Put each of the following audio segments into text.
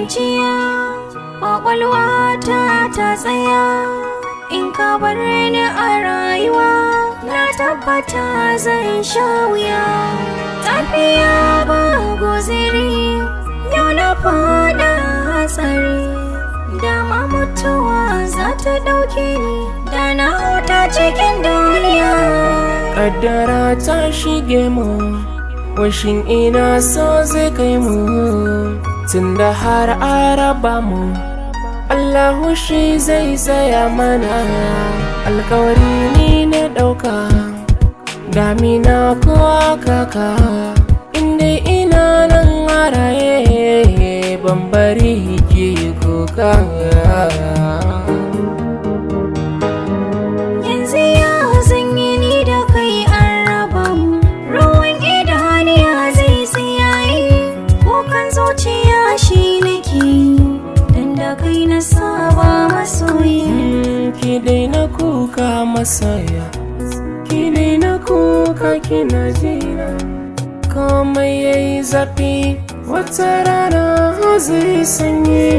kwanciya, ƙwaƙwalwata ta tsaya. In ka bar ni a rayuwa, na tabbata zan sha wuya. Tafiya ba guziri, yau na faɗa hatsari. Dama mutuwa za ta ɗauke ni, da na huta cikin duniya. Ƙaddara ta shige mu, washin ina so zai kai mu. Tunda har araba mu, Allahu shi zai tsaya mana. Alkawari ni na ɗauka, damina ko kaka. Inda ina nan a raye, ban bari ki kuka. Yanzu ya zanyi ni da kai an raba mu, ruwan idaniya zai tsiyaye. Kukan zuciya shi nake, dan da kai na saba masoyi. Ki daina kuka masoya, ki daina kuka kina jina. Komai yayi zafi, wata rana zai sanyi.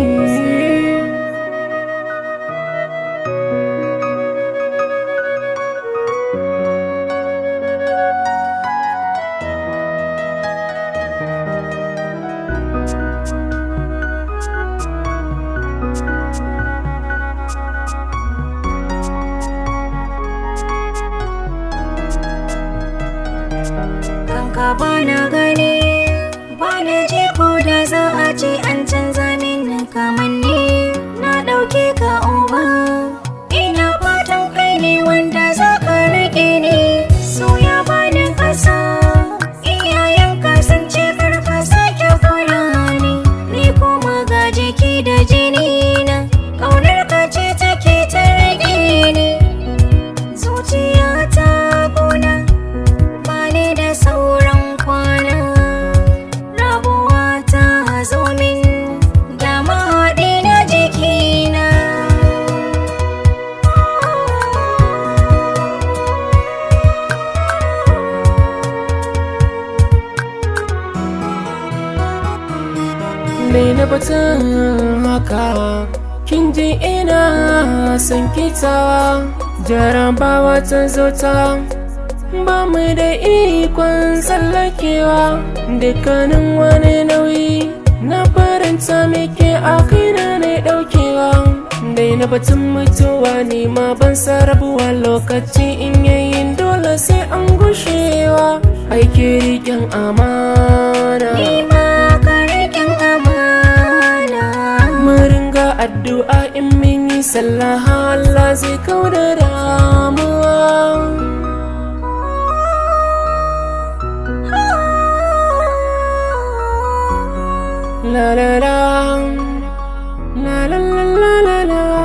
Kanka bana gani, bana ji ko da za a ce an canza min kamanni. Na ɗauke ka uba, ina fatan kai ne wanda za ka riƙe ni. So ya bani ƙasa, iyayenka sun ce kar ka sake kula ni. Ni kuma ga jiki da jini na, ƙaunar ka ce take ta riƙe ni. Zuciya ta ƙuna, bani da sauran kwana. Rabuwa ta zo min, da mahaɗi na jikina. Daina batun haka, kin ji ina son kitawa. Jarabawa ta zo ta, ba mu da ikon tsallakewa. Dukkanin wani nauyi na faranta muke a kaina na ɗaukewa. Daina batun mutuwa, ni ma ban sarabuwa. Lokaci in yayin dole sai an gushewa. Aiki riƙen amana, Ni ma ka riƙen amana. mu ringa addu'a in mun yi sallah, Allah zai kauda damuwa. La la la, la la la la la la.